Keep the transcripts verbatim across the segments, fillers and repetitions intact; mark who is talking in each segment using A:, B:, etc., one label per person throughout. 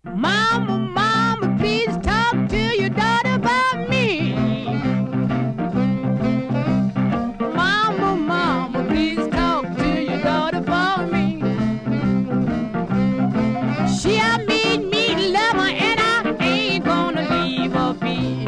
A: Mama, mama, please talk to your daughter about me. Mama, mama, please talk to your daughter about me. She a made me love her and I ain't gonna leave her be.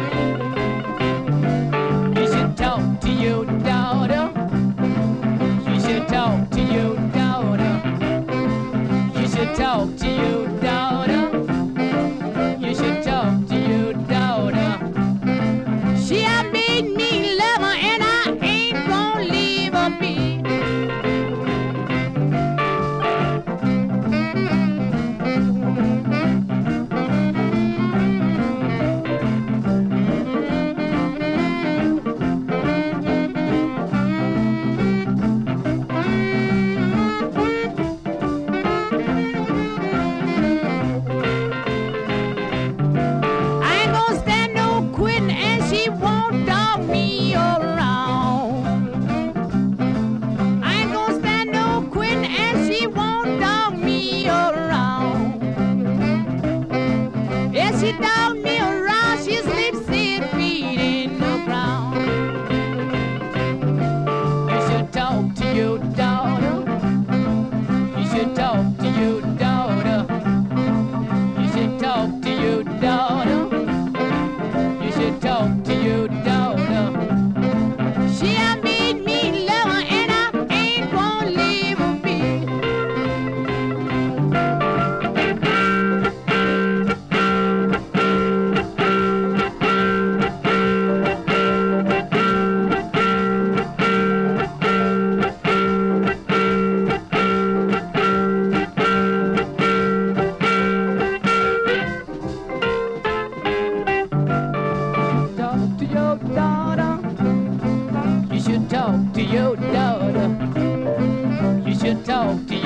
A: You should talk to your daughter. You should talk to your daughter. You should talk to your daughter. You should talk to your daughter. She a made me love her and I ain't gonna leave her be. She dog me around, she sleeps six feet in the ground. You should talk to your daughter. You should talk to your daughter. You should talk to your daughter. You should talk to your daughter. She a made me love her and I ain't gonna leave her be. Talk to your daughter. You should talk to